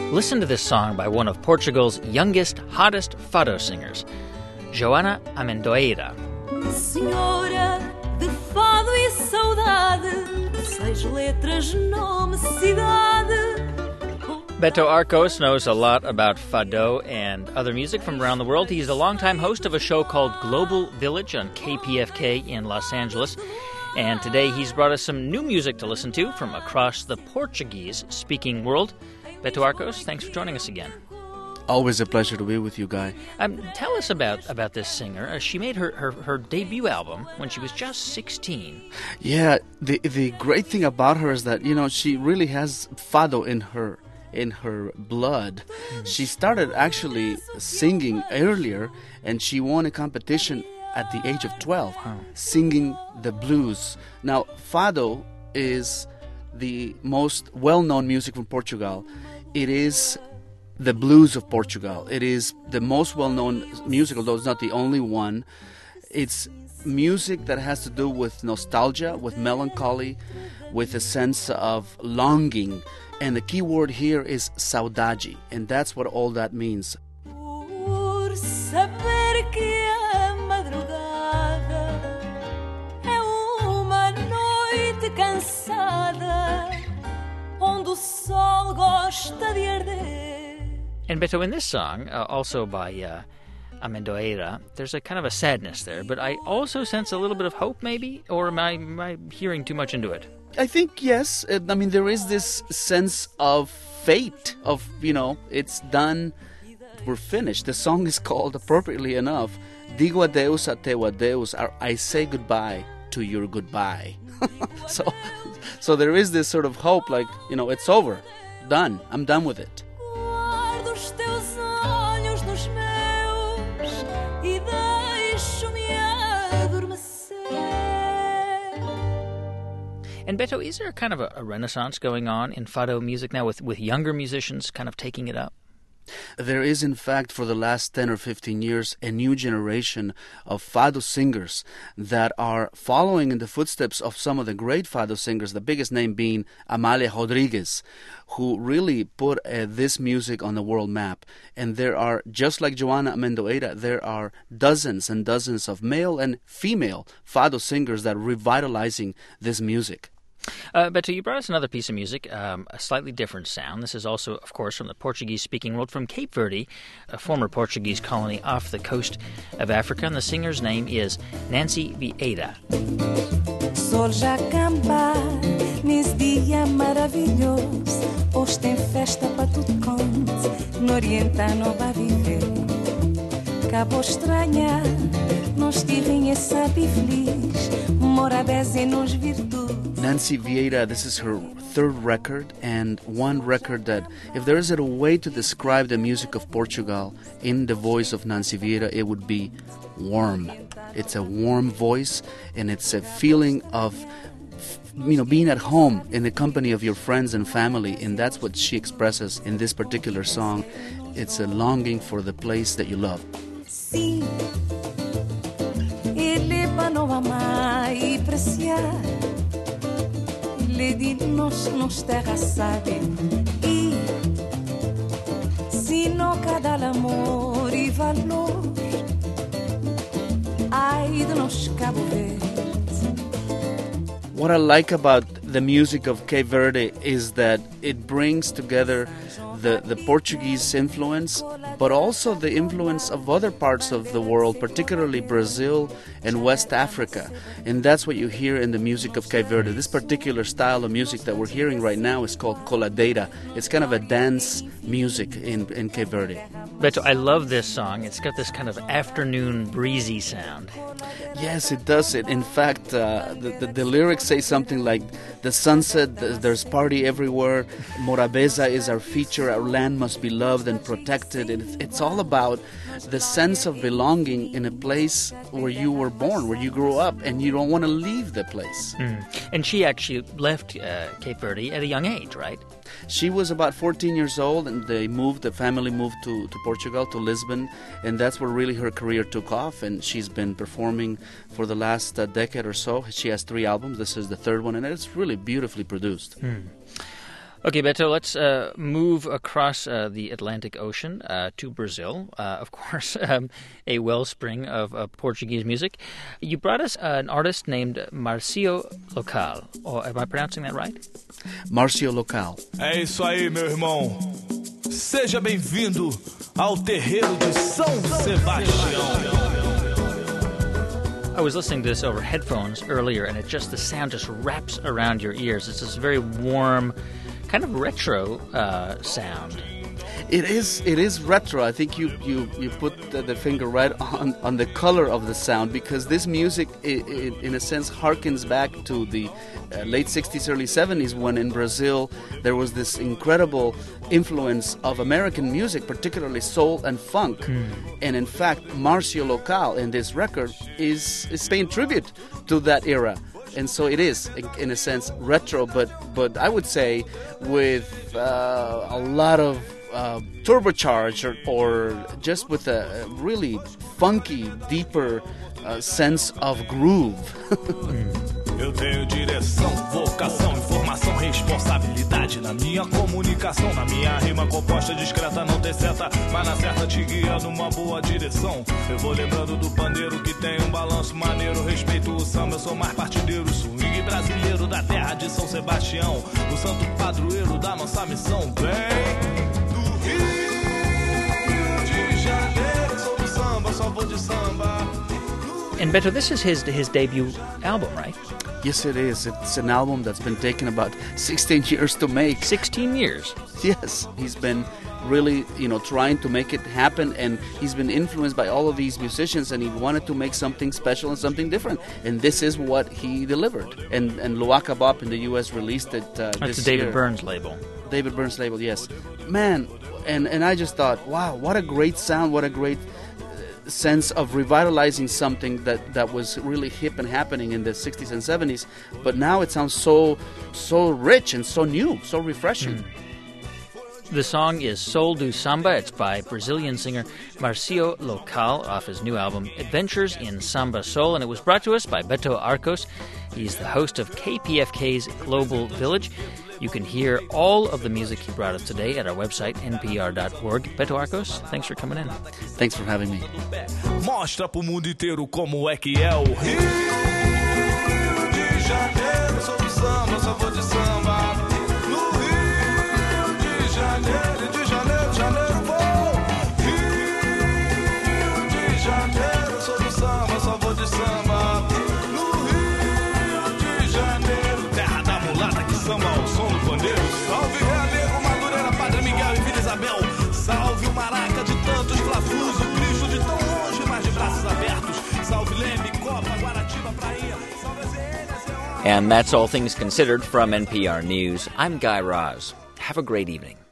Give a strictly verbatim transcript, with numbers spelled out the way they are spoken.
Listen to this song by one of Portugal's youngest, hottest fado singers, Joana Amendoeira. Senhora de fado e saudade, seis letras, nome, cidade. Beto Arcos knows a lot about fado and other music from around the world. He's a longtime host of a show called Global Village on K P F K in Los Angeles. And today he's brought us some new music to listen to from across the Portuguese-speaking world. Beto Arcos, thanks for joining us again. Always a pleasure to be with you, Guy. Um, tell us about, about this singer. Uh, she made her, her, her debut album when she was just sixteen. Yeah, the the great thing about her is that, you know, she really has fado in her in her blood. Mm. She started actually singing earlier, and she won a competition at the age of twelve, huh. singing the blues. Now, fado is the most well-known music from Portugal. It is the blues of Portugal. It is the most well-known music, although it's not the only one. It's music that has to do with nostalgia, with melancholy, with a sense of longing. And the key word here is saudade, and that's what all that means. Por saber que a madrugada é uma noite cansada, onde o sol gosta de arder. And Beto, in this song, uh, also by uh, Amendoeira, there's a kind of a sadness there, but I also sense a little bit of hope, maybe? Or am I, am I hearing too much into it? I think, yes. I mean, there is this sense of fate, of, you know, it's done, we're finished. The song is called, appropriately enough, Digo adeus a teu adeus, or I say goodbye to your goodbye. so, so there is this sort of hope, like, you know, it's over, done, I'm done with it. And Beto, is there kind of a, a renaissance going on in fado music now with, with younger musicians kind of taking it up? There is, in fact, for the last ten or fifteen years, a new generation of fado singers that are following in the footsteps of some of the great fado singers, the biggest name being Amália Rodrigues, who really put uh, this music on the world map. And there are, just like Joana Amendoeira, there are dozens and dozens of male and female fado singers that are revitalizing this music. Uh, Beto, you brought us another piece of music, um, a slightly different sound. This is also, of course, from the Portuguese-speaking world, from Cape Verde, a former Portuguese colony off the coast of Africa. And the singer's name is Nancy Vieira. Sol já acampar nesse dia maravilhoso. Hoje tem festa para tudo conte. No Oriental não vai viver. Acabou estranhar. Não estive sabe feliz. Mora beze nos virtudes. Nancy Vieira, this is her third record, and one record that, if there is a way to describe the music of Portugal in the voice of Nancy Vieira, it would be warm. It's a warm voice, and it's a feeling of, you know, being at home in the company of your friends and family, and that's what she expresses in this particular song. It's a longing for the place that you love. Sim, ele para não amar e apreciar. Lady nos, nos terra sabe e se não cada amor e valor ai de nos Cabo Verde. What I like about the music of Cape Verde is that it brings together the, the Portuguese influence, but also the influence of other parts of the world, particularly Brazil and West Africa. And that's what you hear in the music of Cape Verde. This particular style of music that we're hearing right now is called coladeira. It's kind of a dance music in, in Cape Verde. Beto, I love this song. It's got this kind of afternoon breezy sound. Yes, it does. It. In fact, uh, the, the, the lyrics say something like, the sunset, there's party everywhere, Morabeza is our feature, our land must be loved and protected. It's, it's all about the sense of belonging in a place where you were born, where you grew up, and you don't want to leave the place. Mm. And she actually left uh, Cape Verde at a young age, right? She was about fourteen years old, and they moved, the family moved to, to Portugal, to Lisbon, and that's where really her career took off, and she's been performing for the last uh, decade or so. She has three albums. This is the third one, and it's really beautifully produced. Hmm. Okay, Beto, let's uh, move across uh, the Atlantic Ocean uh, to Brazil, uh, of course, um, a wellspring of uh, Portuguese music. You brought us uh, an artist named Marcio Local. Or am I pronouncing that right? Marcio Local. É isso aí, meu irmão. Seja bem-vindo ao terreiro de São Sebastião. I was listening to this over headphones earlier, and it just the sound just wraps around your ears. It's this very warm, kind of retro uh, sound. It is. It is retro. I think you you, you put the, the finger right on, on the color of the sound, because this music, it, it, in a sense, harkens back to the uh, late sixties, early seventies, when in Brazil there was this incredible influence of American music, particularly soul and funk. Mm. And in fact, Marcio Local in this record is is paying tribute to that era. And so it is, in a sense, retro, but but I would say with uh, a lot of uh, turbocharge, or, or just with a really funky, deeper uh, sense of groove. Eu tenho direção, vocação, informação, responsabilidade na minha comunicação, na minha rima composta, discreta, não tem seta, mas na certa te guia numa boa direção. Eu vou lembrando do pandeiro que tem um balanço maneiro, respeito o samba, eu sou mais partideiro, swing brasileiro da terra de São Sebastião, o santo padroeiro da nossa missão. Vem do Rio de Janeiro, sou do samba, só vou de samba. And Beto, this is his his debut album, right? Yes, it is. It's an album that's been taken about sixteen years to make. sixteen years? Yes. He's been really, you know, trying to make it happen, and he's been influenced by all of these musicians, and he wanted to make something special and something different. And this is what he delivered. And and Luaka Bop in the U S released it uh, That's this a David year. Burns label. David Burns label, yes. Man, and, and I just thought, wow, what a great sound, what a great sense of revitalizing something that, that was really hip and happening in the sixties and seventies, but now it sounds so so rich and so new, so refreshing. Mm. The song is Soul do Samba. It's by Brazilian singer Marcio Local off his new album Adventures in Samba Soul, and it was brought to us by Beto Arcos. He's the host of K P F K's Global Village. You can hear all of the music he brought us today at our website, N P R dot org. Beto Arcos, thanks for coming in. Thanks for having me. Mostra pro mundo inteiro como é que é o Rio de Janeiro, sou do samba, só vou de samba. No Rio de Janeiro, de Janeiro, Janeiro vou. Rio de Janeiro, sou do samba, só vou de samba. No Rio de Janeiro, terra da mulata que samba ao som do pandeiro. Salve Realengo, Madureira, Padre Miguel e Vila Isabel. Salve o maraca de tantos flafus, o Cristo de tão longe, mas de braços abertos. Salve Leme, Copa, Guaratiba, Praia. Salve Zé. And that's All Things Considered from N P R News. I'm Guy Raz. Have a great evening.